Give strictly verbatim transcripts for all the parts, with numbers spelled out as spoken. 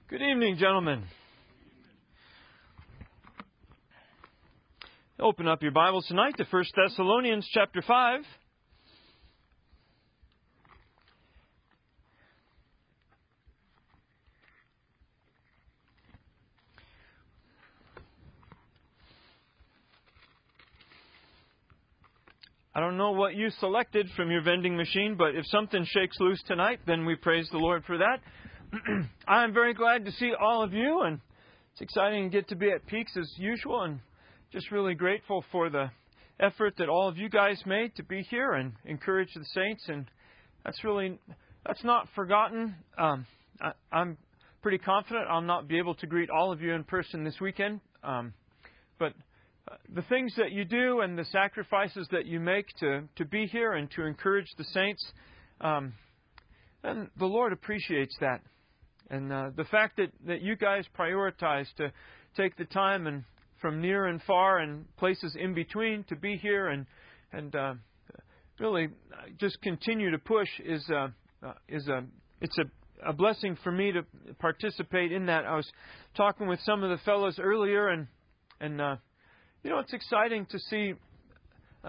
Good evening, gentlemen. Open up your Bibles tonight to First Thessalonians chapter five. I don't know what you selected from your vending machine, but if something shakes loose tonight, then we praise the Lord for that. I'm very glad to see all of you, and it's exciting to get to be at Peaks as usual, and just really grateful for the effort that all of you guys made to be here and encourage the saints, and that's really, that's not forgotten. Um, I, I'm pretty confident I'll not be able to greet all of you in person this weekend, um, but the things that you do and the sacrifices that you make to, to be here and to encourage the saints, um, and the Lord appreciates that. And uh, the fact that, that you guys prioritize to take the time and from near and far and places in between to be here and and uh, really just continue to push is uh, uh, is a it's a, a blessing for me to participate in that. I was talking with some of the fellows earlier, and and uh, you know, it's exciting to see uh,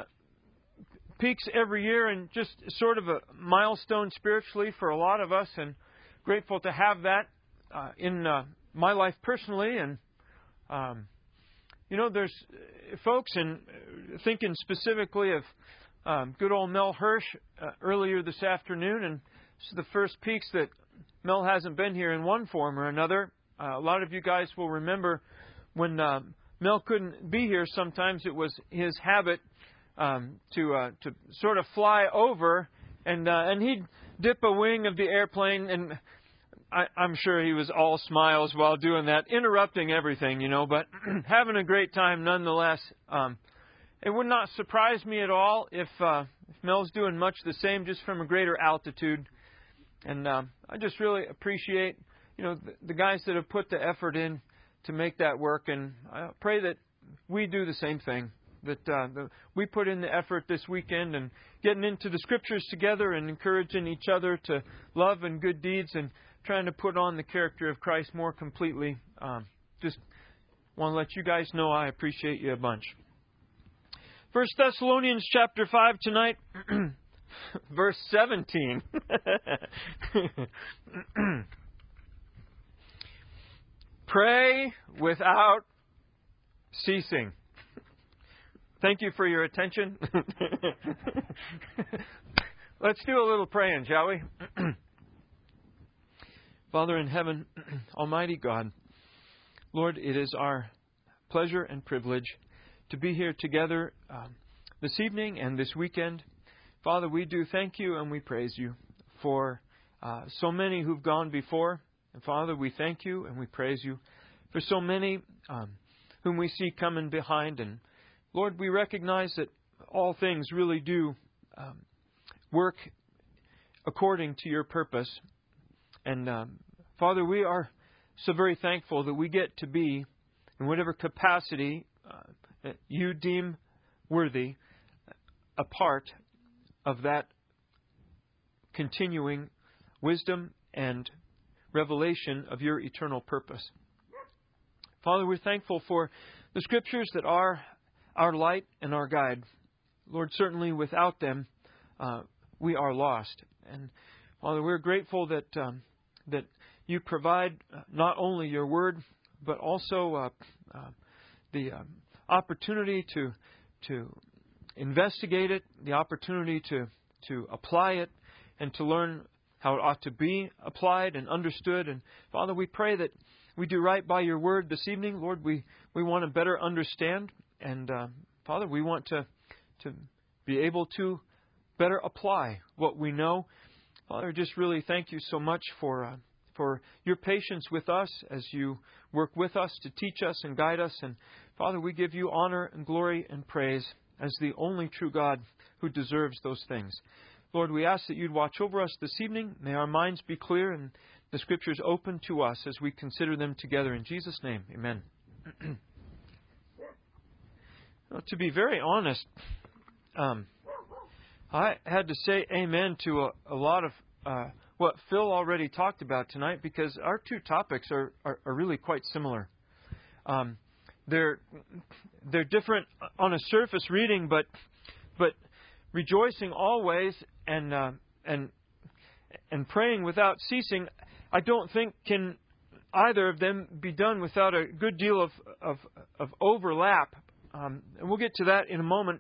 Peaks every year, and just sort of a milestone spiritually for a lot of us, and grateful to have that uh, in uh, my life personally. And um, you know, there's uh, folks, and thinking specifically of um, good old Mel Hirsch uh, earlier this afternoon, and this is the first Peaks that Mel hasn't been here in one form or another. Uh, a lot of you guys will remember when uh, Mel couldn't be here. Sometimes it was his habit um, to uh, to sort of fly over, and uh, and he'd dip a wing of the airplane, and I, I'm sure he was all smiles while doing that, interrupting everything, you know, but having a great time nonetheless. Um, it would not surprise me at all if, uh, if Mel's doing much the same, just from a greater altitude. And um, I just really appreciate, you know, the, the guys that have put the effort in to make that work, and I pray that we do the same thing. That uh, the, we put in the effort this weekend and getting into the Scriptures together and encouraging each other to love and good deeds and trying to put on the character of Christ more completely. Um, just want to let you guys know I appreciate you a bunch. First Thessalonians chapter five tonight, verse seventeen. Pray without ceasing. Thank you for your attention. Let's do a little praying, shall we? Father in heaven, Almighty God, Lord, it is our pleasure and privilege to be here together um, this evening and this weekend. Father, we do thank you and we praise you for uh, so many who've gone before. And Father, we thank you and we praise you for so many um, whom we see coming behind. And Lord, we recognize that all things really do um, work according to your purpose. And um, Father, we are so very thankful that we get to be, in whatever capacity uh, that you deem worthy, a part of that continuing wisdom and revelation of your eternal purpose. Father, we're thankful for the Scriptures that are our light and our guide. Lord, certainly without them, uh, we are lost. And Father, we're grateful that um, that you provide not only your word, but also uh, uh, the um, opportunity to to investigate it, the opportunity to to apply it, and to learn how it ought to be applied and understood. And Father, we pray that we do right by your word this evening. Lord, we, we want to better understand. And uh, Father, we want to to be able to better apply what we know. Father, just really thank you so much for uh, for your patience with us as you work with us to teach us and guide us. And Father, we give you honor and glory and praise as the only true God who deserves those things. Lord, we ask that you'd watch over us this evening. May our minds be clear and the Scriptures open to us as we consider them together. In Jesus' name, amen. Well, to be very honest, um, I had to say amen to a, a lot of uh, what Phil already talked about tonight, because our two topics are, are, are really quite similar. Um, they're they're different on a surface reading, but but rejoicing always and uh, and and praying without ceasing, I don't think can either of them be done without a good deal of of, of overlap. Um, and we'll get to that in a moment.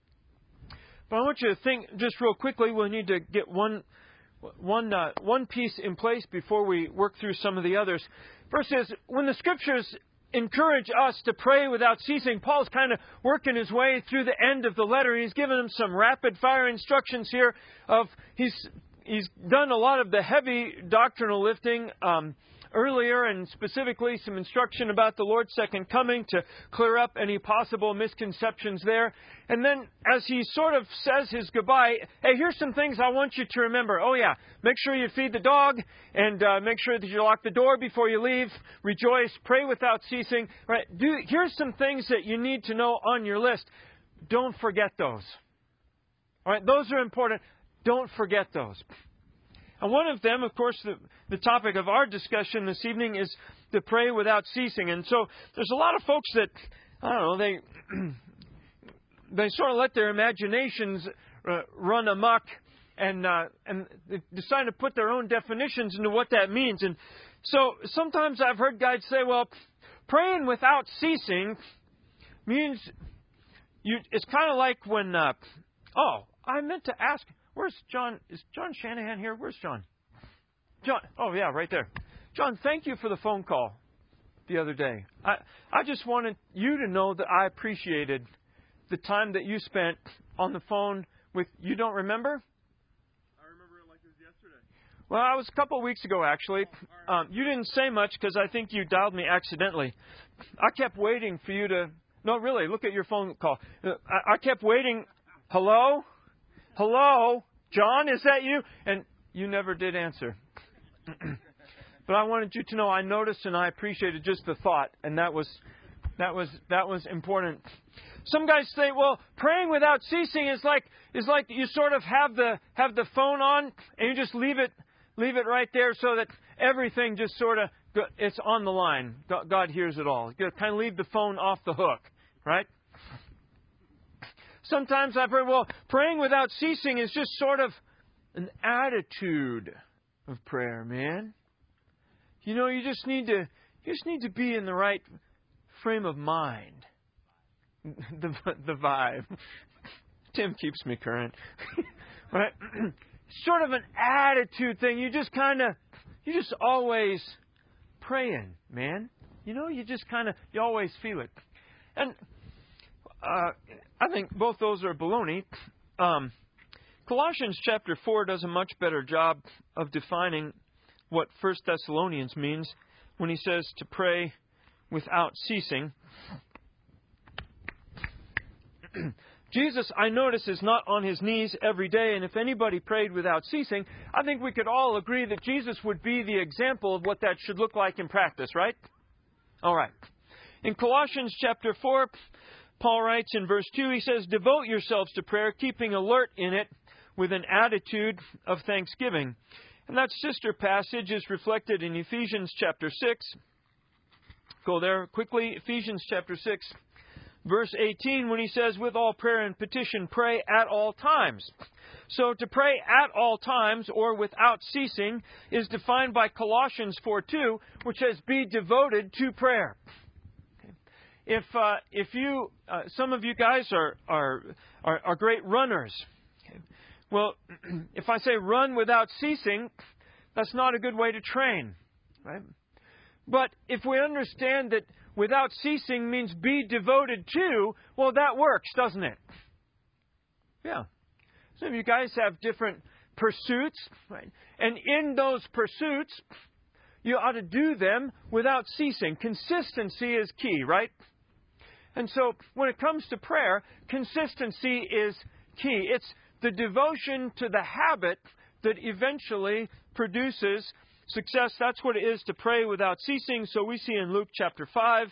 But I want you to think just real quickly. We need to get one one uh, one piece in place before we work through some of the others. First is, when the Scriptures encourage us to pray without ceasing, Paul's kind of working his way through the end of the letter. He's given them some rapid-fire instructions here. Of he's he's done a lot of the heavy doctrinal lifting um, earlier, and specifically some instruction about the Lord's second coming to clear up any possible misconceptions there. And then as he sort of says his goodbye, hey, here's some things I want you to remember. Oh yeah, make sure you feed the dog, and uh, make sure that you lock the door before you leave. Rejoice, pray without ceasing. Right? Do, here's some things that you need to know on your list. Don't forget those. All right, those are important. Don't forget those. And one of them, of course, the, the topic of our discussion this evening is to pray without ceasing. And so there's a lot of folks that, I don't know, they they sort of let their imaginations uh, run amok, and uh, and they decide to put their own definitions into what that means. And so sometimes I've heard guys say, well, praying without ceasing means you. It's kind of like when, uh, oh, I meant to ask. Where's John? Is John Shanahan here? Where's John? John. Oh, yeah, right there. John, thank you for the phone call the other day. I, I just wanted you to know that I appreciated the time that you spent on the phone with... You don't remember? I remember it like it was yesterday. Well, I was a couple of weeks ago, actually. Oh, um, you didn't say much because I think you dialed me accidentally. I kept waiting for you to... No, really, look at your phone call. I, I kept waiting. Hello? Hello, John, is that you? And you never did answer. But I wanted you to know I noticed and I appreciated just the thought, and that was that was that was important. Some guys say, well, praying without ceasing is like is like you sort of have the have the phone on and you just leave it leave it right there so that everything just sort of it's on the line. God hears it all. You kind of leave the phone off the hook, right? Sometimes I've heard, well, praying without ceasing is just sort of an attitude of prayer, man. You know, you just need to you just need to be in the right frame of mind. the the vibe. Tim keeps me current. Right? Sort of an attitude thing. You just kind of you just always praying, man. You know, you just kind of you always feel it. And Uh, I think both those are baloney. Um, Colossians chapter four does a much better job of defining what First Thessalonians means when he says to pray without ceasing. Jesus, I notice, is not on his knees every day, and if anybody prayed without ceasing, I think we could all agree that Jesus would be the example of what that should look like in practice, right? All right. In Colossians chapter four, Paul writes in verse two, he says, devote yourselves to prayer, keeping alert in it with an attitude of thanksgiving. And that sister passage is reflected in Ephesians chapter six. Go there quickly. Ephesians chapter six, verse eighteen, when he says, with all prayer and petition, pray at all times. So to pray at all times or without ceasing is defined by Colossians four two, which says, be devoted to prayer. If uh, if you uh, some of you guys are are are, are great runners, okay. Well, if I say run without ceasing, that's not a good way to train, right? But if we understand that without ceasing means be devoted to, well, that works, doesn't it? Yeah. Some of you guys have different pursuits, right? And in those pursuits, you ought to do them without ceasing. Consistency is key, right? And so when it comes to prayer, consistency is key. It's the devotion to the habit that eventually produces success. That's what it is to pray without ceasing. So we see in Luke chapter five,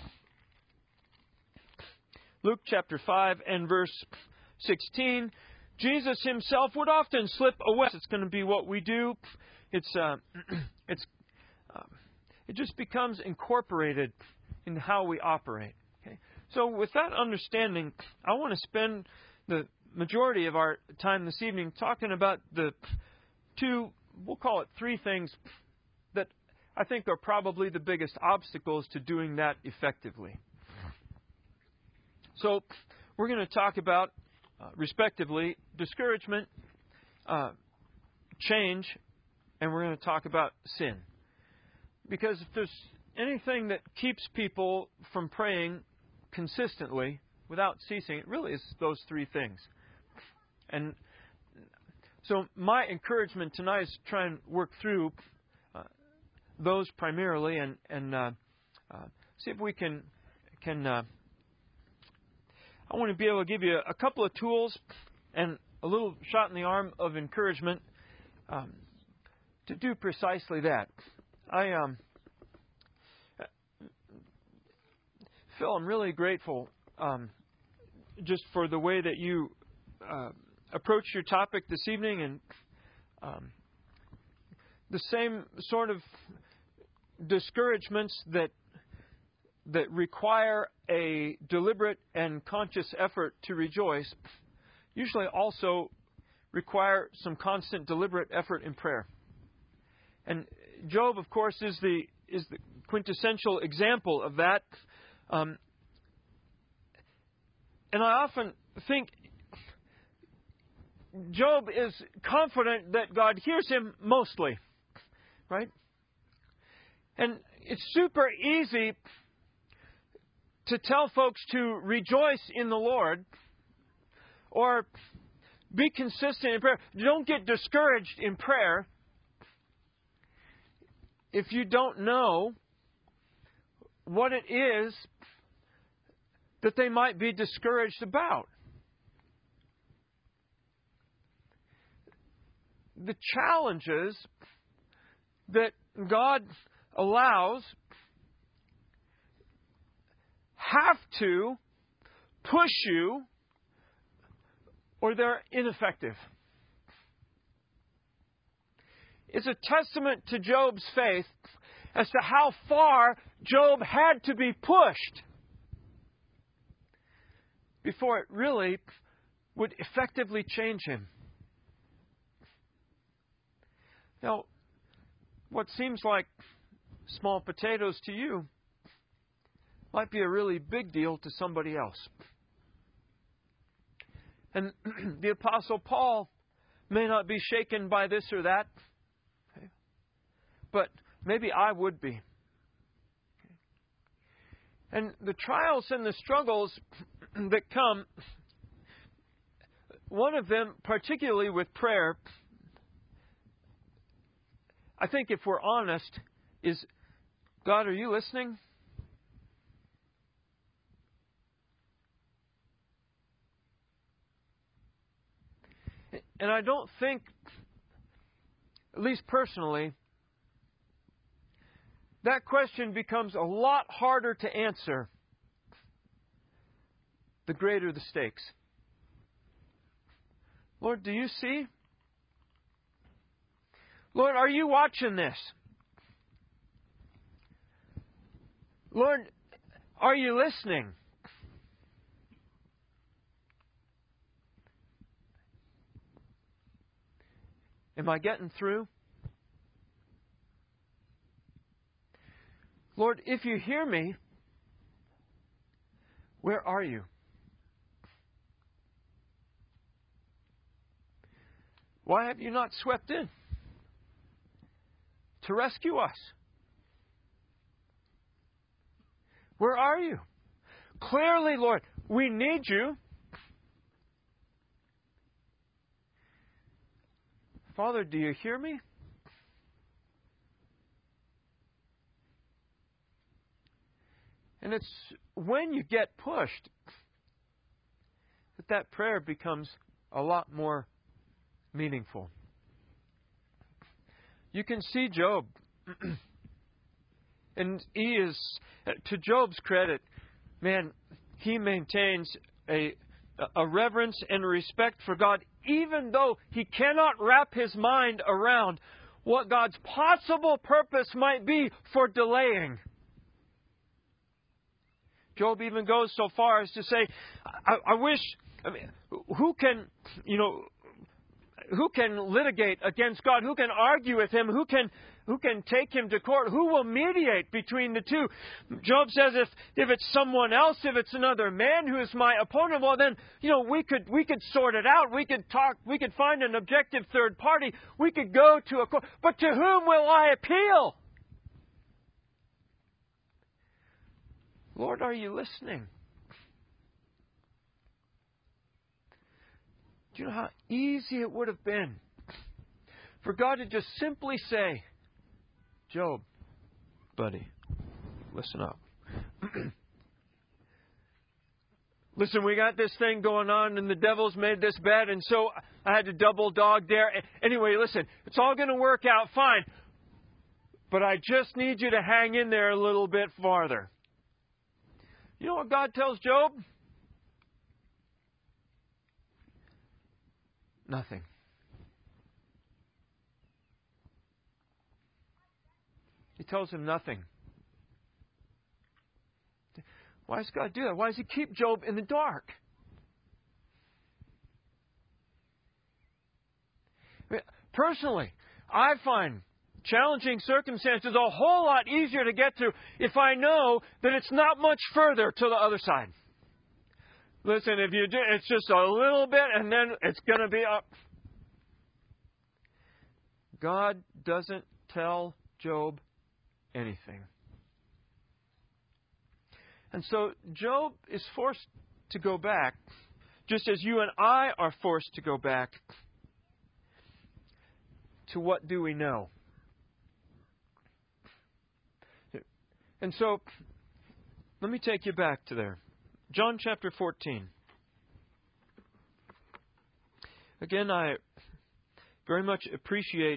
Luke chapter five and verse sixteen, Jesus himself would often slip away. It's going to be what we do. It's uh, it's uh, it just becomes incorporated in how we operate. Okay? So with that understanding, I want to spend the majority of our time this evening talking about the two, we'll call it three things that I think are probably the biggest obstacles to doing that effectively. So we're going to talk about, uh, respectively, discouragement, uh, change, and we're going to talk about sin. Because if there's anything that keeps people from praying consistently without ceasing, it really is those three things. And so my encouragement tonight is to try and work through uh, those primarily and, and uh, uh, see if we can... can uh, I want to be able to give you a couple of tools and a little shot in the arm of encouragement um, to do precisely that. I, um, Phil, I'm really grateful um, just for the way that you uh, approached your topic this evening, and um, the same sort of discouragements that that require a deliberate and conscious effort to rejoice usually also require some constant deliberate effort in prayer. And Job, of course, is the is the quintessential example of that. Um, and I often think Job is confident that God hears him mostly, right? And it's super easy to tell folks to rejoice in the Lord or be consistent in prayer. Don't get discouraged in prayer if you don't know what it is that they might be discouraged about. The challenges that God allows have to push you or they're ineffective. It's a testament to Job's faith as to how far Job had to be pushed before it really would effectively change him. Now, what seems like small potatoes to you might be a really big deal to somebody else. And the Apostle Paul may not be shaken by this or that, okay, but maybe I would be. Okay. And the trials and the struggles that come, one of them, particularly with prayer, I think if we're honest, is, God, are you listening? And I don't think, at least personally, that question becomes a lot harder to answer the greater the stakes. Lord, do you see? Lord, are you watching this? Lord, are you listening? Am I getting through? Lord, if you hear me, where are you? Why have you not swept in to rescue us? Where are you? Clearly, Lord, we need you. Father, do you hear me? And it's when you get pushed that that prayer becomes a lot more meaningful. You can see Job. And he is, to Job's credit, man, he maintains a, a reverence and a respect for God even though he cannot wrap his mind around what God's possible purpose might be for delaying. Job even goes so far as to say, I, I wish, I mean, who can, you know, who can litigate against God? Who can argue with Him? Who can who can take Him to court? Who will mediate between the two? Job says, if if it's someone else, if it's another man who is my opponent, well then, you know, we could we could sort it out. We could talk. We could find an objective third party. We could go to a court. But to whom will I appeal? Lord, are you listening? Do you know how easy it would have been for God to just simply say, Job, buddy, listen up. Listen, we got this thing going on and the devil's made this bad, and so I had to double dog there. Anyway, listen, it's all going to work out fine, but I just need you to hang in there a little bit farther. You know what God tells Job? Nothing. He tells him nothing. Why does God do that? Why does He keep Job in the dark? Personally, I find challenging circumstances a whole lot easier to get through if I know that it's not much further to the other side. Listen, if you do, it's just a little bit and then it's going to be up. God doesn't tell Job anything. And so Job is forced to go back, just as you and I are forced to go back to what do we know. And so, let me take you back to there. John chapter fourteen. Again, I very much appreciate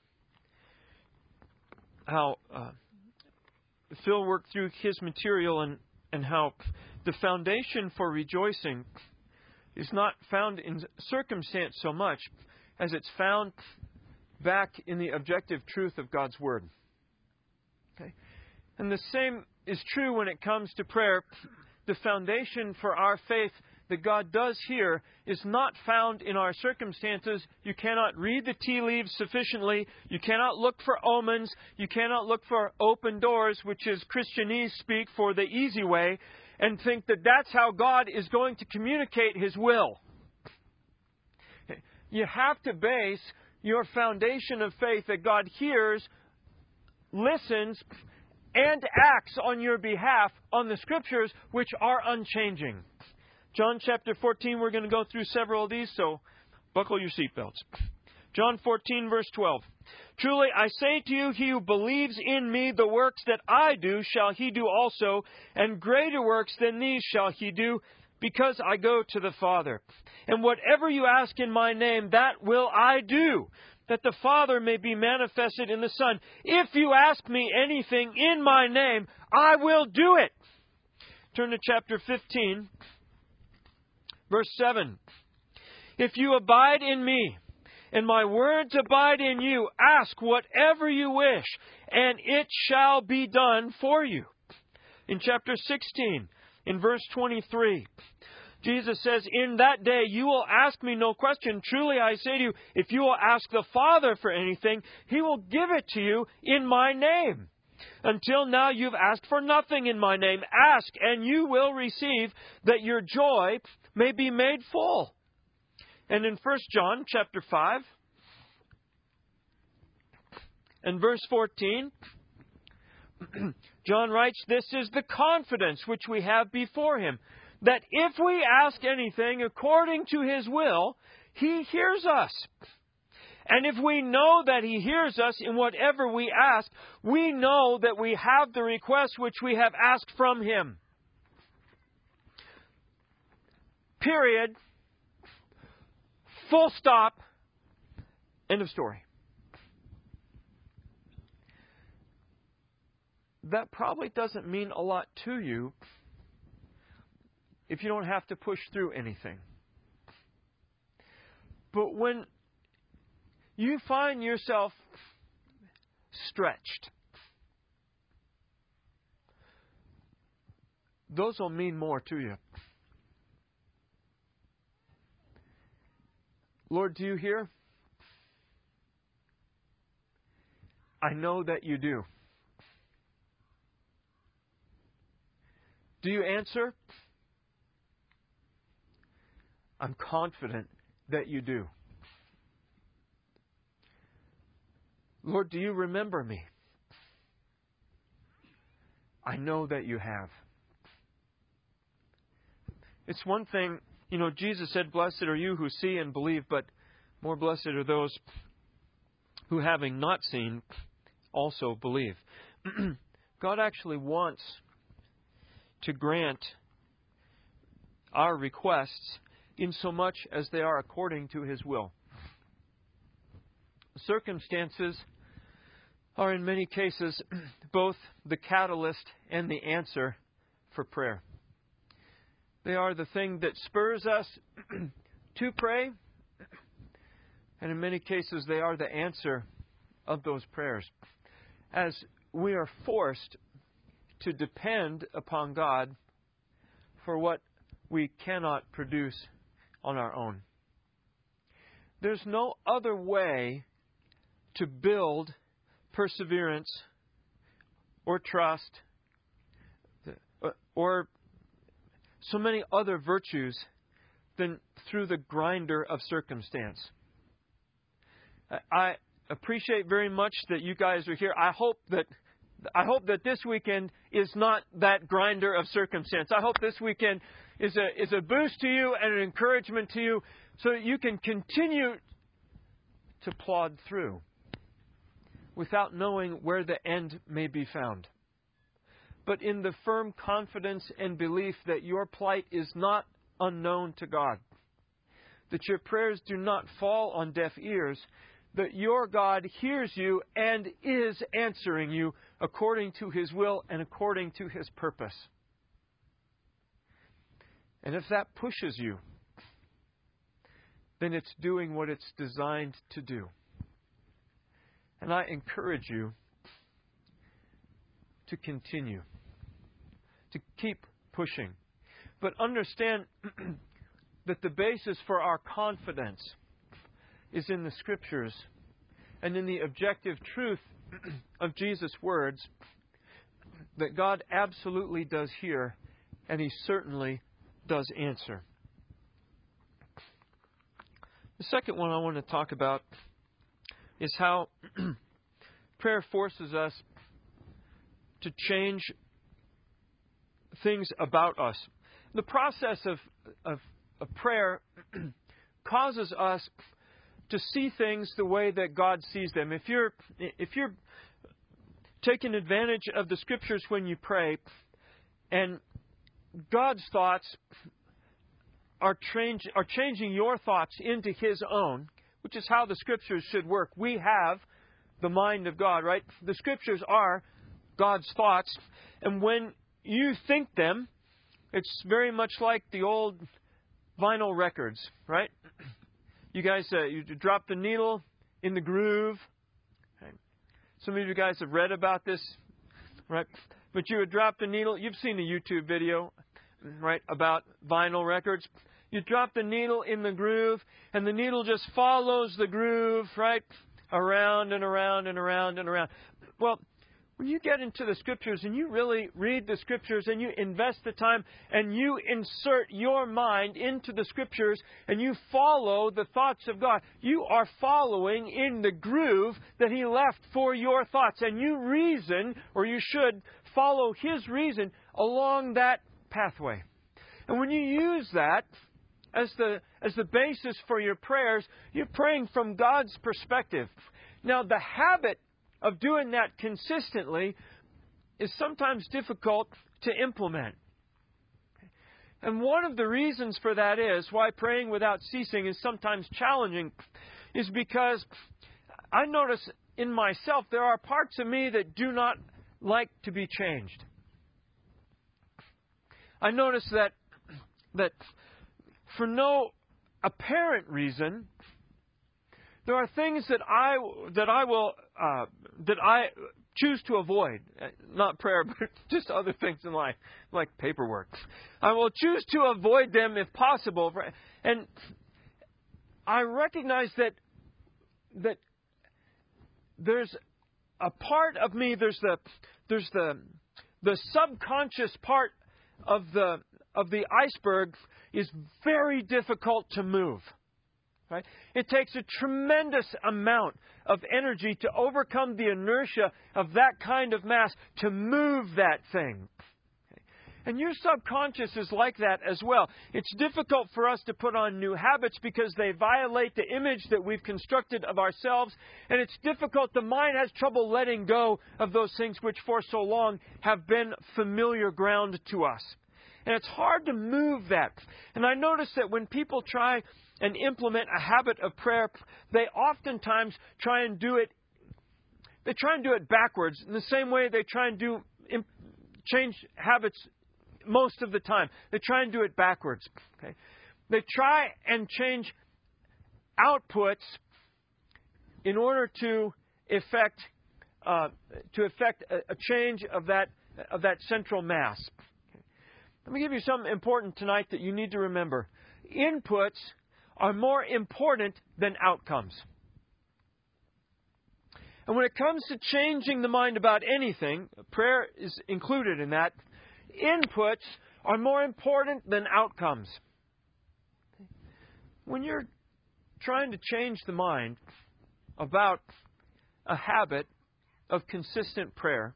how uh, Phil worked through his material and, and how the foundation for rejoicing is not found in circumstance so much as it's found back in the objective truth of God's Word. Okay? And the same is true when it comes to prayer. The foundation for our faith that God does here is not found in our circumstances. You cannot read the tea leaves sufficiently. You cannot look for omens. You cannot look for open doors, which is Christianese speak for the easy way, and think that that's how God is going to communicate His will. You have to base your foundation of faith that God hears, listens, and acts on your behalf on the Scriptures, which are unchanging. John chapter fourteen, we're going to go through several of these, so buckle your seatbelts. John fourteen, verse twelve. Truly I say to you, he who believes in me, the works that I do shall he do also, and greater works than these shall he do, because I go to the Father. And whatever you ask in my name, that will I do, that the Father may be manifested in the Son. If you ask me anything in my name, I will do it. Turn to chapter fifteen, verse seven. If you abide in me, and my words abide in you, ask whatever you wish, and it shall be done for you. In chapter sixteen, in verse twenty-three, Jesus says, in that day you will ask me no question. Truly I say to you, if you will ask the Father for anything, He will give it to you in my name. Until now you've asked for nothing in my name. Ask, and you will receive, that your joy may be made full. And in First John chapter five and verse fourteen, John writes, this is the confidence which we have before Him, that if we ask anything according to His will, He hears us. And if we know that He hears us in whatever we ask, we know that we have the request which we have asked from Him. Period. Full stop. End of story. That probably doesn't mean a lot to you if you don't have to push through anything. But when you find yourself stretched, those will mean more to you. Lord, do you hear? I know that you do. Do you answer? I'm confident that you do. Lord, do you remember me? I know that you have. It's one thing, you know, Jesus said, "Blessed are you who see and believe," but more blessed are those who, having not seen, also believe. God actually wants to grant our requests in so much as they are according to His will. Circumstances are in many cases both the catalyst and the answer for prayer. They are the thing that spurs us to pray, and in many cases they are the answer of those prayers. As we are forced to depend upon God for what we cannot produce on our own. There's no other way to build perseverance or trust or so many other virtues than through the grinder of circumstance. I appreciate very much that you guys are here. I hope that I hope that this weekend is not that grinder of circumstance. I hope this weekend is a is a boost to you and an encouragement to you so that you can continue to plod through without knowing where the end may be found. But in the firm confidence and belief that your plight is not unknown to God, that your prayers do not fall on deaf ears, that your God hears you and is answering you according to His will and according to His purpose. And if that pushes you, then it's doing what it's designed to do. And I encourage you to continue, to keep pushing. But understand that the basis for our confidence is in the Scriptures and in the objective truth of Jesus' words that God absolutely does hear and He certainly does answer. The second one I want to talk about is how prayer forces us to change things about us. The process of, of, of prayer causes us to see things the way that God sees them. If you're if you're taking advantage of the Scriptures when you pray, and God's thoughts are change are changing your thoughts into His own, which is how the Scriptures should work. We have the mind of God, right? The Scriptures are God's thoughts, and when you think them, it's very much like the old vinyl records, right? You guys, uh, you drop the needle in the groove. Okay. Some of you guys have read about this, right? But you would drop the needle. You've seen a YouTube video, right, about vinyl records. You drop the needle in the groove, and the needle just follows the groove, right, around and around and around and around. Well, when you get into the Scriptures and you really read the Scriptures and you invest the time and you insert your mind into the Scriptures and you follow the thoughts of God, you are following in the groove that He left for your thoughts. And you reason, or you should follow His reason along that pathway. And when you use that as the as the basis for your prayers, you're praying from God's perspective. Now, the habit of doing that consistently is sometimes difficult to implement. And one of the reasons for that is, why praying without ceasing is sometimes challenging, is because I notice in myself there are parts of me that do not like to be changed. I notice that that for no apparent reason, there are things that I that I will uh, that I choose to avoid. Not prayer, but just other things in life, like paperwork. I will choose to avoid them if possible. And I recognize that that there's a part of me. There's the there's the the subconscious part of the of the iceberg is very difficult to move. Right? It takes a tremendous amount of energy to overcome the inertia of that kind of mass to move that thing. Okay? And your subconscious is like that as well. It's difficult for us to put on new habits because they violate the image that we've constructed of ourselves. And it's difficult. The mind has trouble letting go of those things which for so long have been familiar ground to us. And it's hard to move that. And I notice that when people try and implement a habit of prayer, they oftentimes try and do it, they try and do it backwards, in the same way they try and do change habits most of the time. They try and do it backwards. Okay? They try and change outputs in order to effect uh, to effect a, a change of that of that central mass. Okay? Let me give you something important tonight that you need to remember. Inputs are more important than outcomes. And when it comes to changing the mind about anything, prayer is included in that, inputs are more important than outcomes. When you're trying to change the mind about a habit of consistent prayer,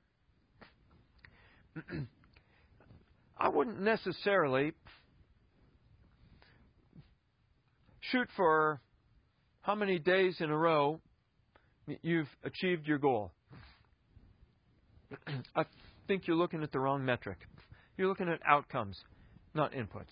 I wouldn't necessarily shoot for how many days in a row you've achieved your goal. I think you're looking at the wrong metric. You're looking at outcomes, not inputs.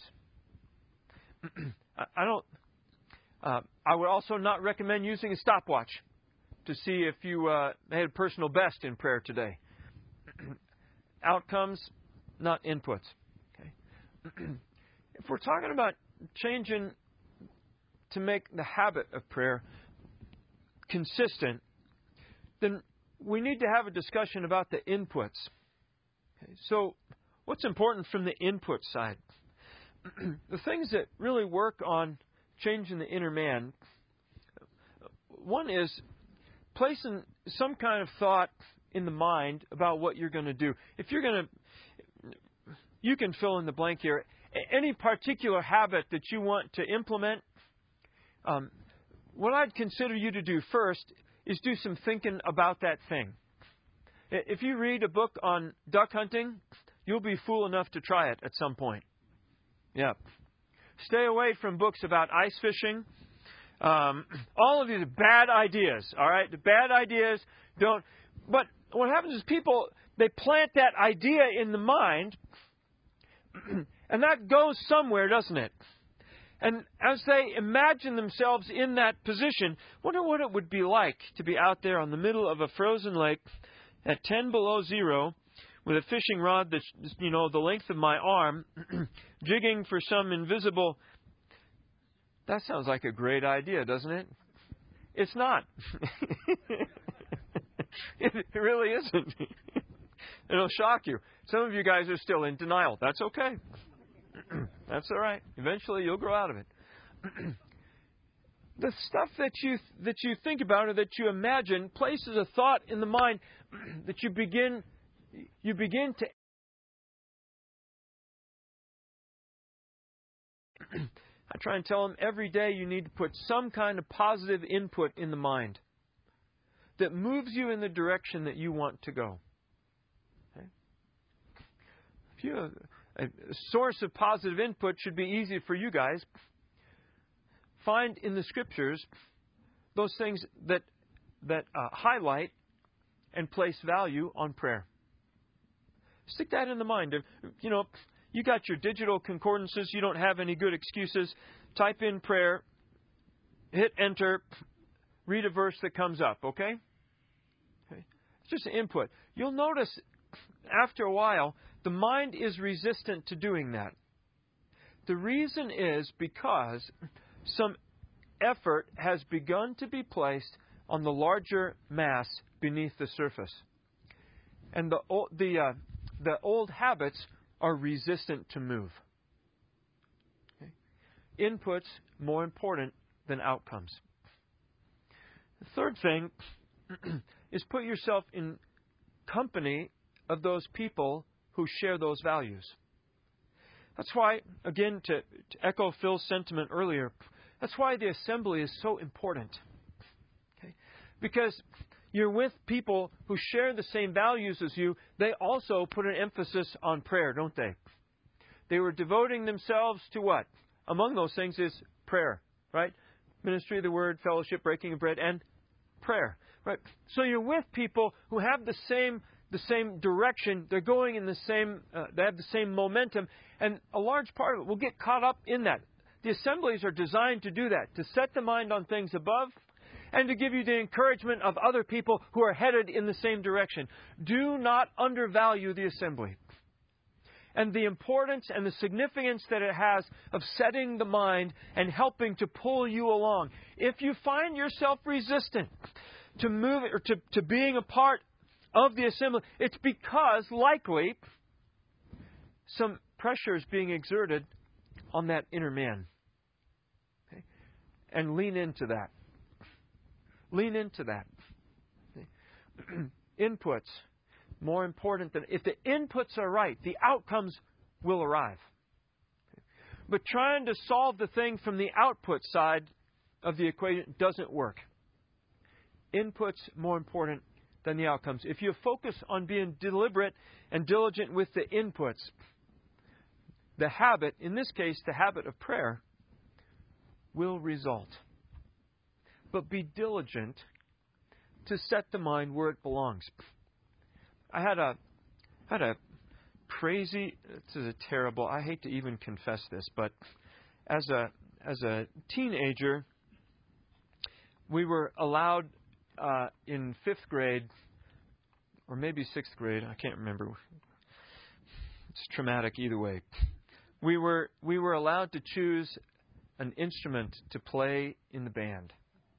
I don't. Uh, I would also not recommend using a stopwatch to see if you uh, had a personal best in prayer today. Outcomes, not inputs. Okay. If we're talking about changing to make the habit of prayer consistent, then we need to have a discussion about the inputs. Okay, so what's important from the input side? The things that really work on changing the inner man, one is placing some kind of thought in the mind about what you're going to do. If you're going to, you can fill in the blank here. Any particular habit that you want to implement, Um, what I'd consider you to do first is do some thinking about that thing. If you read a book on duck hunting, you'll be fool enough to try it at some point. Yeah. Stay away from books about ice fishing. Um, all of these are bad ideas, all right? The bad ideas don't... But what happens is people, they plant that idea in the mind, and that goes somewhere, doesn't it? And as they imagine themselves in that position, wonder what it would be like to be out there on the middle of a frozen lake at ten below zero with a fishing rod that's, you know, the length of my arm, jigging for some invisible... That sounds like a great idea, doesn't it? It's not. It really isn't. It'll shock you. Some of you guys are still in denial. That's okay. That's all right. Eventually, you'll grow out of it. The stuff that you that you think about or that you imagine places a thought in the mind that you begin you begin to. I try and tell them every day you need to put some kind of positive input in the mind that moves you in the direction that you want to go. Okay? If you have a source of positive input should be easy for you guys. Find in the Scriptures those things that that uh, highlight and place value on prayer. Stick that in the mind. You know, you got your digital concordances. You don't have any good excuses. Type in prayer. Hit enter. Read a verse that comes up. Okay? Okay. It's just an input. You'll notice after a while the mind is resistant to doing that. The reason is because some effort has begun to be placed on the larger mass beneath the surface. And the old, the, uh, the old habits are resistant to move. Okay? Inputs more important than outcomes. The third thing is put yourself in company of those people who share those values. That's why, again, to, to echo Phil's sentiment earlier, that's why the assembly is so important. Okay? Because you're with people who share the same values as you. They also put an emphasis on prayer, don't they? They were devoting themselves to what? Among those things is prayer, right? Ministry of the Word, fellowship, breaking of bread, and prayer, right? So you're with people who have the same the same direction. They're going in the same. Uh, they have the same momentum, and a large part of it will get caught up in that. The assemblies are designed to do that, to set the mind on things above, and to give you the encouragement of other people who are headed in the same direction. Do not undervalue the assembly and the importance and the significance that it has of setting the mind and helping to pull you along. If you find yourself resistant to move or to, to being a part of the assembly, it's because likely some pressure is being exerted on that inner man. Okay? And lean into that. Lean into that. Okay? Inputs. More important than... If the inputs are right, the outcomes will arrive. Okay? But trying to solve the thing from the output side of the equation doesn't work. Inputs more important than the outcomes. If you focus on being deliberate and diligent with the inputs, the habit, in this case, the habit of prayer, will result. But be diligent to set the mind where it belongs. I had a had a crazy, this is a terrible, I hate to even confess this, but as a as a teenager, we were allowed uh, in fifth grade, or maybe sixth grade, I can't remember. It's traumatic either way. We were we were allowed to choose an instrument to play in the band.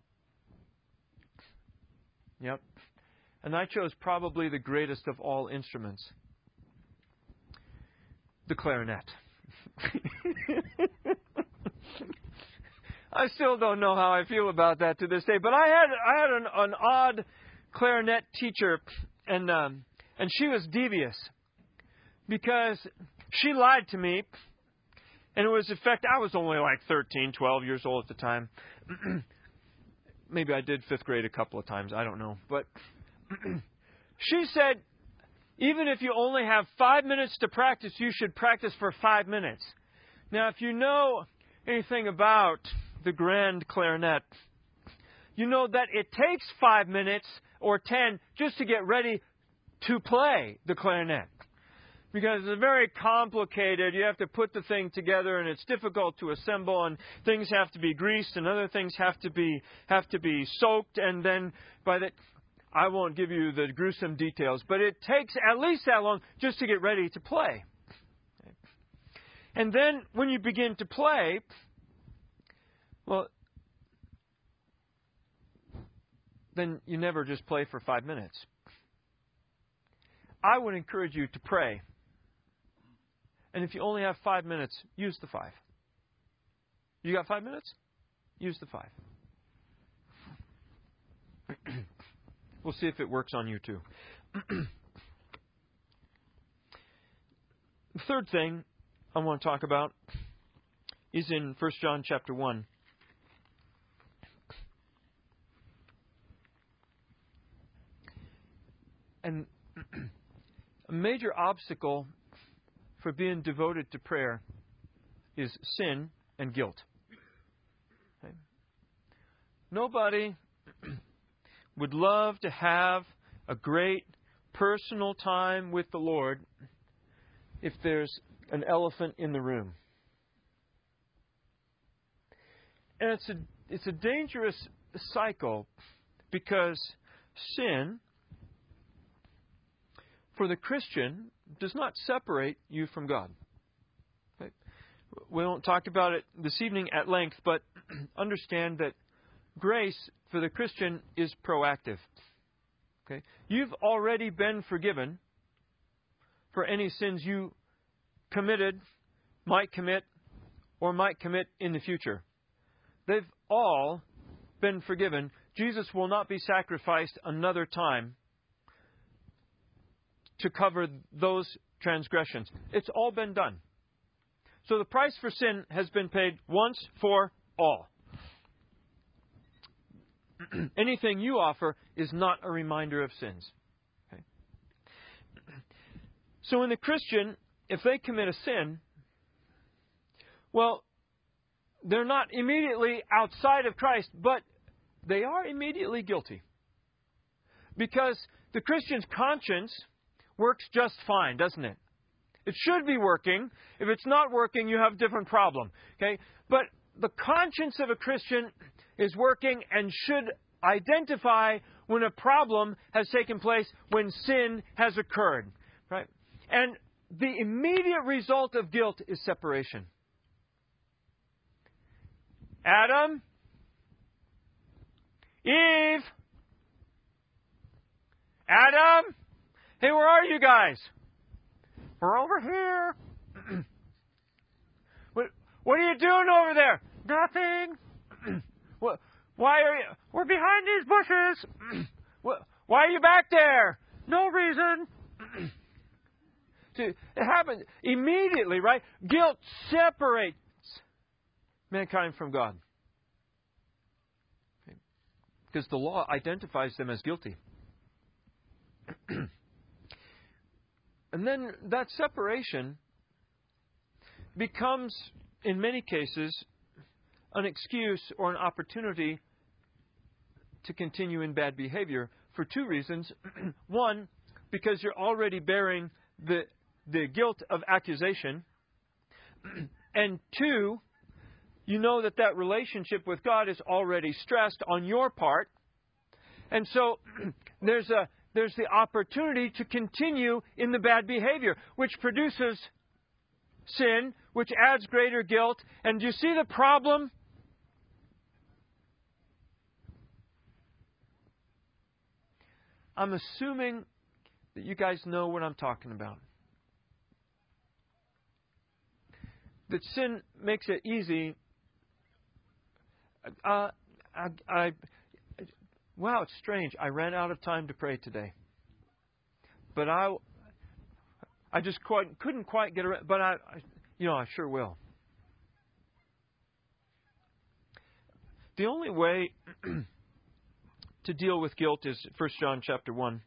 Yep. And I chose probably the greatest of all instruments, the clarinet. I still don't know how I feel about that to this day, but I had I had an, an odd clarinet teacher, and um, and she was devious because she lied to me, and it was in fact I was only like thirteen, twelve years old at the time. Maybe I did fifth grade a couple of times, I don't know, but she said, even if you only have five minutes to practice, you should practice for five minutes. Now, if you know anything about the grand clarinet, you know that it takes five minutes or ten just to get ready to play the clarinet. Because it's very complicated. You have to put the thing together, and it's difficult to assemble, and things have to be greased, and other things have to be have to be soaked, and then by the I won't give you the gruesome details, but it takes at least that long just to get ready to play. And then when you begin to play, well, then you never just play for five minutes. I would encourage you to pray. And if you only have five minutes, use the five. You got five minutes? Use the five. We'll see if it works on you too. The third thing I want to talk about is in First John chapter one. And a major obstacle for being devoted to prayer is sin and guilt. Okay? Nobody would love to have a great personal time with the Lord if there's an elephant in the room. And it's a it's a dangerous cycle because sin, for the Christian, does not separate you from God. Okay? We won't talk about it this evening at length, but understand that grace for the Christian is proactive. Okay? You've already been forgiven for any sins you committed, might commit, or might commit in the future. They've all been forgiven. Jesus will not be sacrificed another time to cover those transgressions. It's all been done. So the price for sin has been paid once for all. Anything you offer is not a reminder of sins. Okay? So in the Christian, if they commit a sin, well, they're not immediately outside of Christ, but they are immediately guilty. Because the Christian's conscience works just fine, doesn't it? It should be working. If it's not working, you have a different problem. Okay? But the conscience of a Christian is working and should identify when a problem has taken place, when sin has occurred. Right? And the immediate result of guilt is separation. Adam, Eve, Adam, hey, where are you guys? We're over here. what, what are you doing over there? Nothing. what, why are you? We're behind these bushes. what, why are you back there? No reason. See, it happens immediately, right? Guilt separates mankind from God. Okay. Because the law identifies them as guilty. And then that separation becomes, in many cases, an excuse or an opportunity to continue in bad behavior for two reasons. One, because you're already bearing the, the guilt of accusation. And two, you know that that relationship with God is already stressed on your part. And so there's a there's the opportunity to continue in the bad behavior, which produces sin, which adds greater guilt. And do you see the problem? I'm assuming that you guys know what I'm talking about. That sin makes it easy. Uh, I, I, wow, it's strange. I ran out of time to pray today, but I, I just quite, couldn't quite get around. But I, I, you know, I sure will. The only way to deal with guilt is First John chapter one.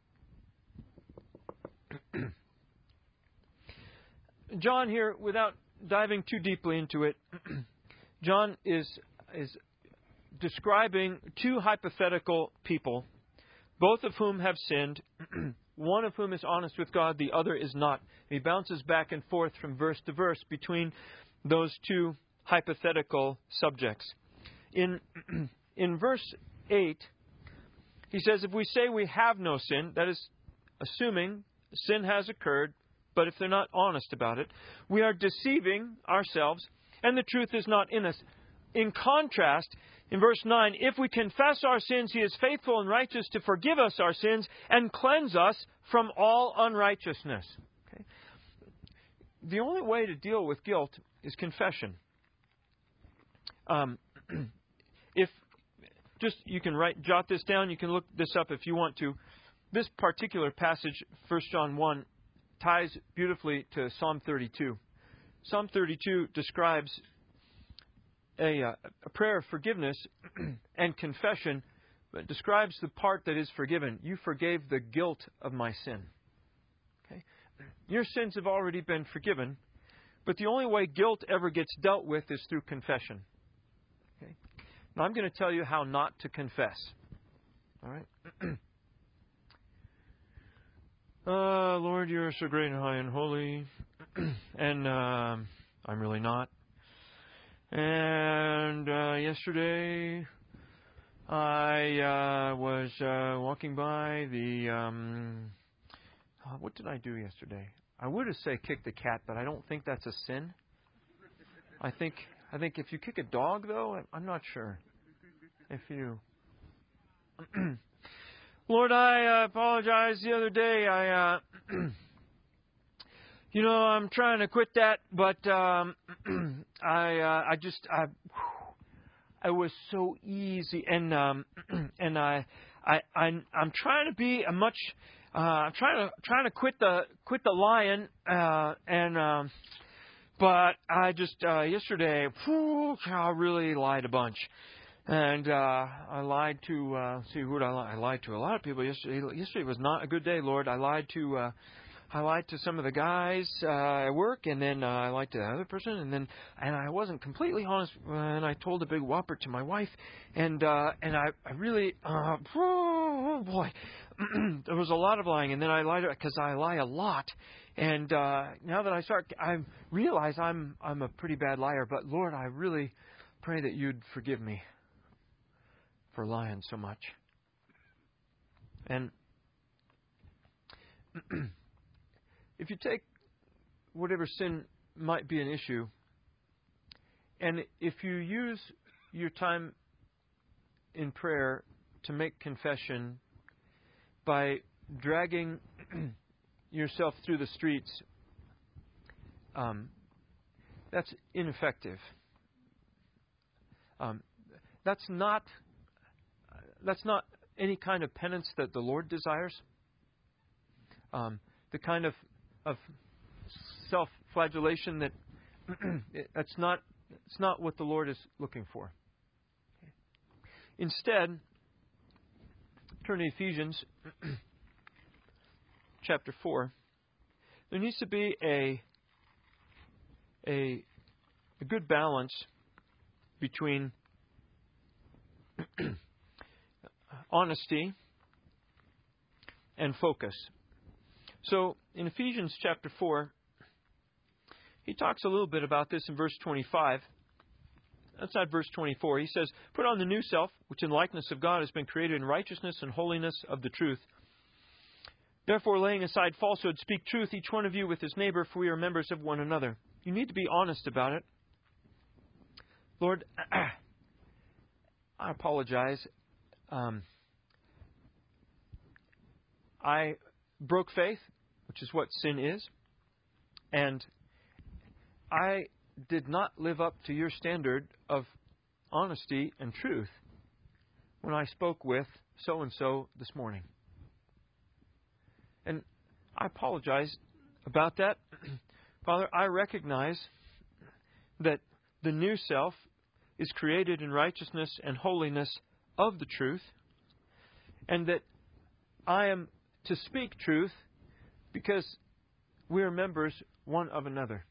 John here, without diving too deeply into it, John is is describing two hypothetical people, both of whom have sinned, one of whom is honest with God, the other is not. He bounces back and forth from verse to verse between those two hypothetical subjects. In in verse eight, he says, if we say we have no sin, that is assuming sin has occurred, but if they're not honest about it, we are deceiving ourselves, and the truth is not in us. In contrast, in verse nine, if we confess our sins, He is faithful and righteous to forgive us our sins and cleanse us from all unrighteousness. Okay? The only way to deal with guilt is confession. Um, if just you can write, jot this down. You can look this up if you want to. This particular passage, First John one, ties beautifully to Psalm thirty-two. Psalm thirty-two describes a, uh, a prayer of forgiveness and confession, but describes the part that is forgiven. You forgave the guilt of my sin. Okay? Your sins have already been forgiven, but the only way guilt ever gets dealt with is through confession. Okay? Now I'm going to tell you how not to confess. All right? Uh, Lord, you're so great and high and holy, and uh, I'm really not. And uh, yesterday, I uh, was uh, walking by the. Um, uh, what did I do yesterday? I would have said kick the cat, but I don't think that's a sin. I think I think if you kick a dog, though, I'm not sure. If you, Lord, I uh, apologize. The other day, I, uh, you know, I'm trying to quit that, but um, I, uh, I just, I, it was so easy, and um, and I, I, I, I'm trying to be a much, uh, I'm trying to trying to quit the quit the lying, uh, and. Um, But I just, uh, yesterday, whew, I really lied a bunch. And uh, I lied to, uh, see, who did I lie? I lied to a lot of people yesterday. Yesterday was not a good day, Lord. I lied to, uh, I lied to some of the guys uh, at work, and then uh, I lied to the other person, and then, and I wasn't completely honest, and I told a big whopper to my wife, and uh, and I, I really, uh, oh boy, there was a lot of lying, and then I lied because I lie a lot. And uh, now that I start, I realize I'm I'm a pretty bad liar. But Lord, I really pray that you'd forgive me for lying so much. And if you take whatever sin might be an issue, and if you use your time in prayer to make confession by dragging yourself through the streets, um, that's ineffective. Um, that's not that's not any kind of penance that the Lord desires. Um, the kind of of self-flagellation that that's not it's not what the Lord is looking for. Instead, turn to Ephesians chapter four. There needs to be a, a, a good balance between honesty and focus. So in Ephesians chapter four, he talks a little bit about this in verse twenty-five. That's not verse twenty-four. He says, "Put on the new self, which in likeness of God has been created in righteousness and holiness of the truth. Therefore, laying aside falsehood, speak truth, each one of you with his neighbor, for we are members of one another." You need to be honest about it. Lord, I apologize. Um, I broke faith, which is what sin is, and I did not live up to your standard of honesty and truth when I spoke with so-and-so this morning. And I apologize about that. Father, I recognize that the new self is created in righteousness and holiness of the truth, and that I am to speak truth because we are members one of another.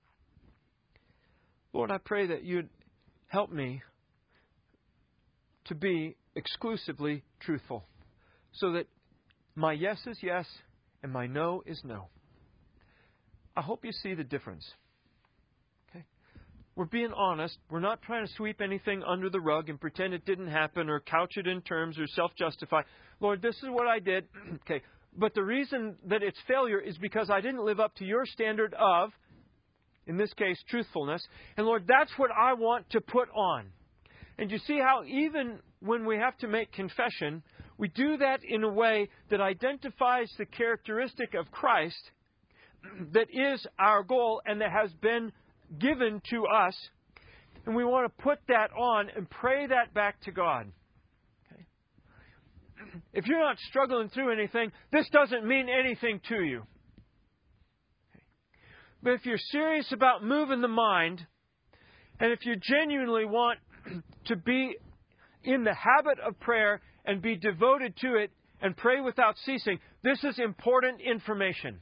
Lord, I pray that you'd help me to be exclusively truthful, so that my yes is yes and my no is no. I hope you see the difference. Okay? We're being honest. We're not trying to sweep anything under the rug and pretend it didn't happen or couch it in terms or self-justify. Lord, this is what I did. Okay. But the reason that it's failure is because I didn't live up to your standard of, in this case, truthfulness. And Lord, that's what I want to put on. And you see how even when we have to make confession, we do that in a way that identifies the characteristic of Christ that is our goal and that has been given to us. And we want to put that on and pray that back to God. Okay? If you're not struggling through anything, this doesn't mean anything to you. Okay? But if you're serious about moving the mind, and if you genuinely want to be in the habit of prayer and be devoted to it and pray without ceasing, this is important information.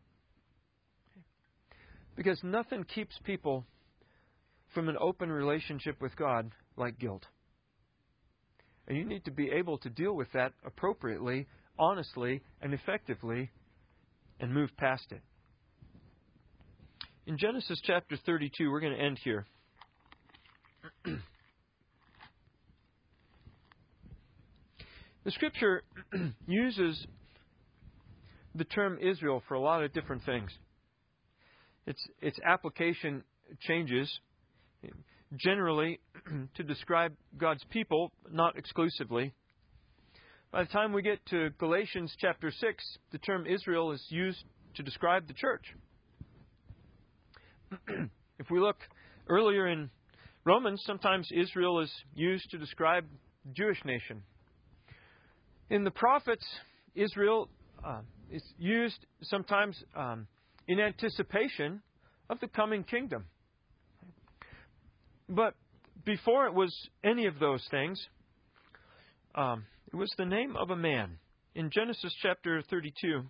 Because nothing keeps people from an open relationship with God like guilt. And you need to be able to deal with that appropriately, honestly, and effectively, and move past it. In Genesis chapter thirty-two, we're going to end here. The Scripture uses the term Israel for a lot of different things. Its its application changes generally to describe God's people, not exclusively. By the time we get to Galatians chapter six, the term Israel is used to describe the church. If we look earlier in Romans, sometimes Israel is used to describe the Jewish nation. In the prophets, Israel uh, is used sometimes um, in anticipation of the coming kingdom. But before it was any of those things, um, it was the name of a man. In Genesis chapter thirty-two,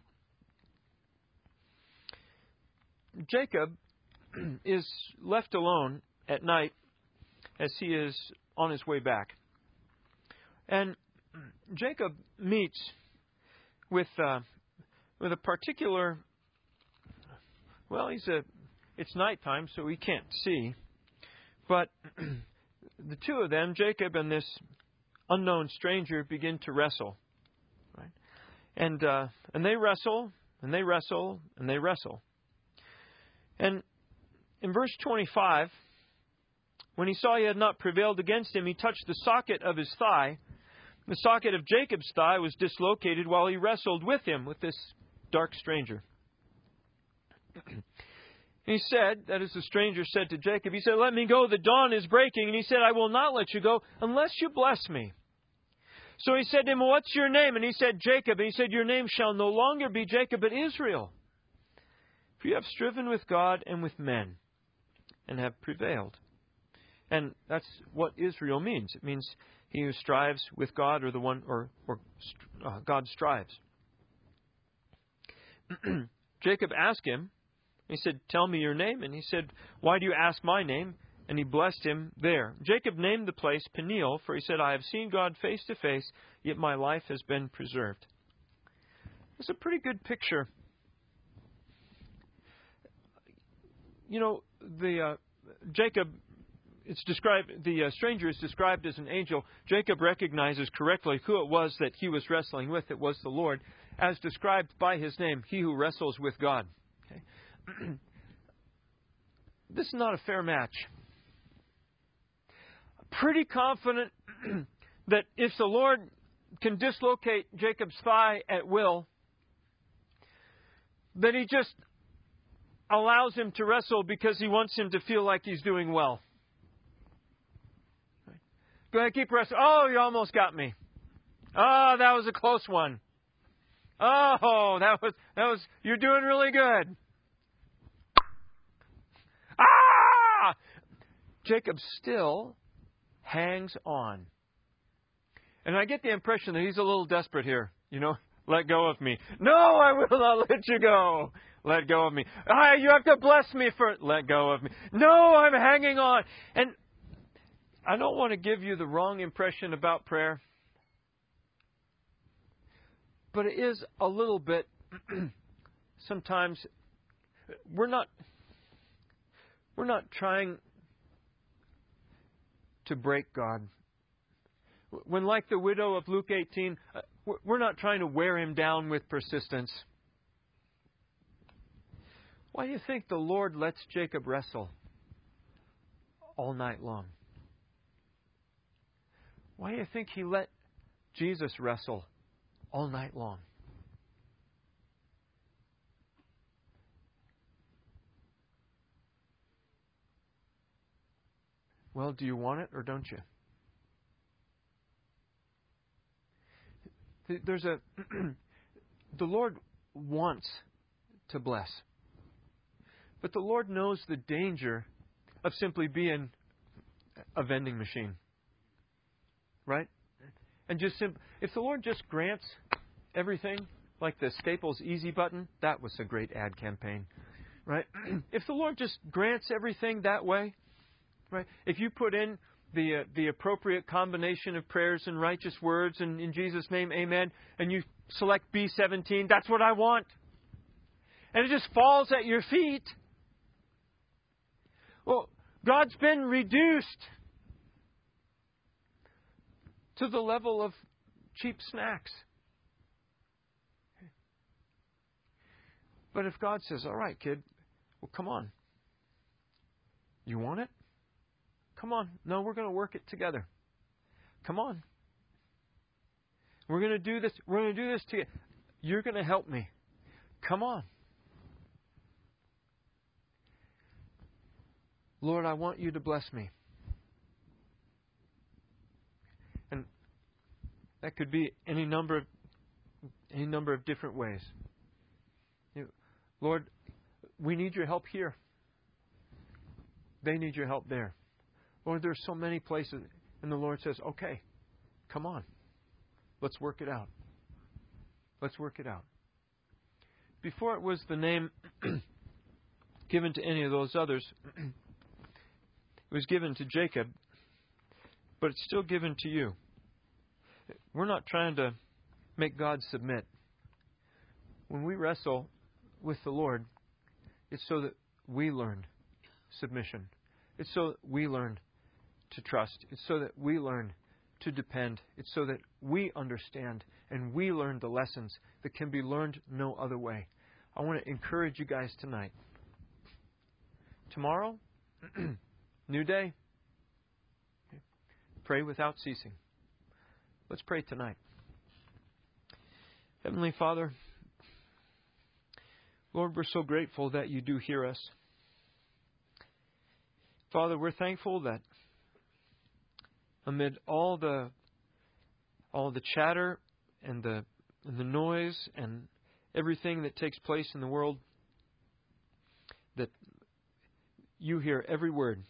Jacob is left alone at night as he is on his way back. And Jacob meets with uh, with a particular, well, he's a, it's nighttime, so he can't see. But the two of them, Jacob and this unknown stranger, begin to wrestle. Right? And uh, and they wrestle, and they wrestle, and they wrestle. And in verse twenty-five, when he saw he had not prevailed against him, he touched the socket of his thigh. The socket of Jacob's thigh was dislocated while he wrestled with him, with this dark stranger. He said, that is, the stranger said to Jacob, he said, "Let me go, the dawn is breaking." And he said, "I will not let you go unless you bless me." So he said to him, "Well, what's your name?" And he said, "Jacob." And he said, "Your name shall no longer be Jacob, but Israel. For you have striven with God and with men, and have prevailed." And that's what Israel means. It means he who strives with God, or the one, or, or uh, God strives. Jacob asked him, he said, "Tell me your name." And he said, "Why do you ask my name?" And he blessed him there. Jacob named the place Peniel, for he said, "I have seen God face to face, yet my life has been preserved." It's a pretty good picture. You know, the uh, Jacob, it's described, the uh, stranger is described as an angel. Jacob recognizes correctly who it was that he was wrestling with. It was the Lord, as described by his name, he who wrestles with God. Okay. This is not a fair match. Pretty confident that if the Lord can dislocate Jacob's thigh at will, that he just allows him to wrestle because he wants him to feel like he's doing well. Go ahead, keep wrestling. "Oh, you almost got me. Oh, that was a close one. Oh, that was, that was, you're doing really good. Ah! Jacob still hangs on. And I get the impression that he's a little desperate here. You know, let go of me. "No, I will not let you go. Let go of me. Ah, you have to bless me for it. Let go of me. No, I'm hanging on." And I don't want to give you the wrong impression about prayer, but it is a little bit, sometimes, we're not, we're not trying to break God. When, like the widow of Luke eighteen, we're not trying to wear him down with persistence. Why do you think the Lord lets Jacob wrestle all night long? Why do you think he let Jesus wrestle all night long? Well, do you want it or don't you? There's a the Lord wants to bless. But the Lord knows the danger of simply being a vending machine. Right? And just simp- if the Lord just grants everything, like the Staples Easy button, that was a great ad campaign. Right? If the Lord just grants everything that way, right? If you put in the uh, the appropriate combination of prayers and righteous words and in Jesus' name, amen, and you select B seventeen, that's what I want. And it just falls at your feet. Well, God's been reduced to the level of cheap snacks. But if God says, "All right, kid, well, come on. You want it? Come on. No, we're going to work it together. Come on. We're going to do this. We're going to do this together. You're going to help me. Come on. Lord, I want you to bless me. And that could be any number of any number of different ways. You know, Lord, we need your help here. They need your help there. Lord, there are so many places. And the Lord says, okay, come on. Let's work it out. Let's work it out. Before it was the name given to any of those others, it was given to Jacob, but it's still given to you. We're not trying to make God submit. When we wrestle with the Lord, it's so that we learn submission. It's so that we learn to trust. It's so that we learn to depend. It's so that we understand and we learn the lessons that can be learned no other way. I want to encourage you guys tonight. Tomorrow, new day. Pray without ceasing. Let's pray tonight. Heavenly Father, Lord, we're so grateful that you do hear us. Father, we're thankful that amid all the all the chatter and the and the noise and everything that takes place in the world, that you hear every word.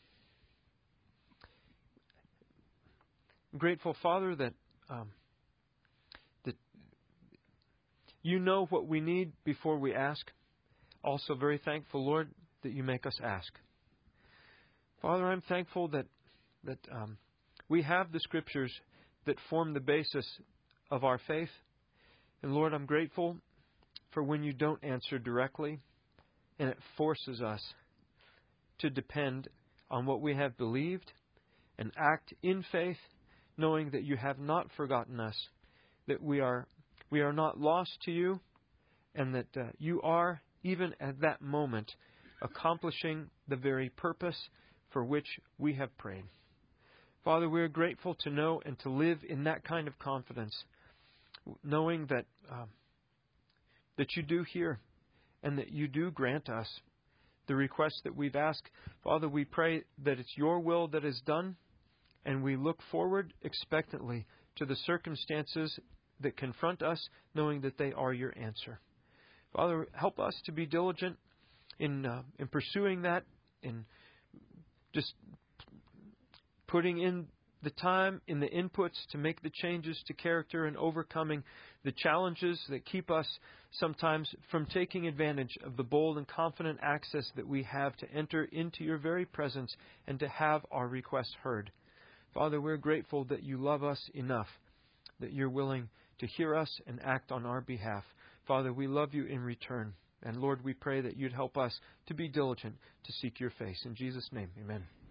I'm grateful, Father, that um, that you know what we need before we ask. Also very thankful, Lord, that you make us ask. Father, I'm thankful that that um, we have the Scriptures that form the basis of our faith. And Lord, I'm grateful for when you don't answer directly, and it forces us to depend on what we have believed and act in faith, knowing that you have not forgotten us, that we are we are not lost to you, and that uh, you are, even at that moment, accomplishing the very purpose for which we have prayed. Father, we are grateful to know and to live in that kind of confidence, knowing that um, that you do hear and that you do grant us the requests that we've asked. Father, we pray that it's your will that is done, and we look forward expectantly to the circumstances that confront us, knowing that they are your answer. Father, help us to be diligent in uh, in pursuing that, in just putting in the time, in the inputs to make the changes to character and overcoming the challenges that keep us sometimes from taking advantage of the bold and confident access that we have to enter into your very presence and to have our requests heard. Father, we're grateful that you love us enough, that you're willing to hear us and act on our behalf. Father, we love you in return. And Lord, we pray that you'd help us to be diligent to seek your face. In Jesus' name, amen.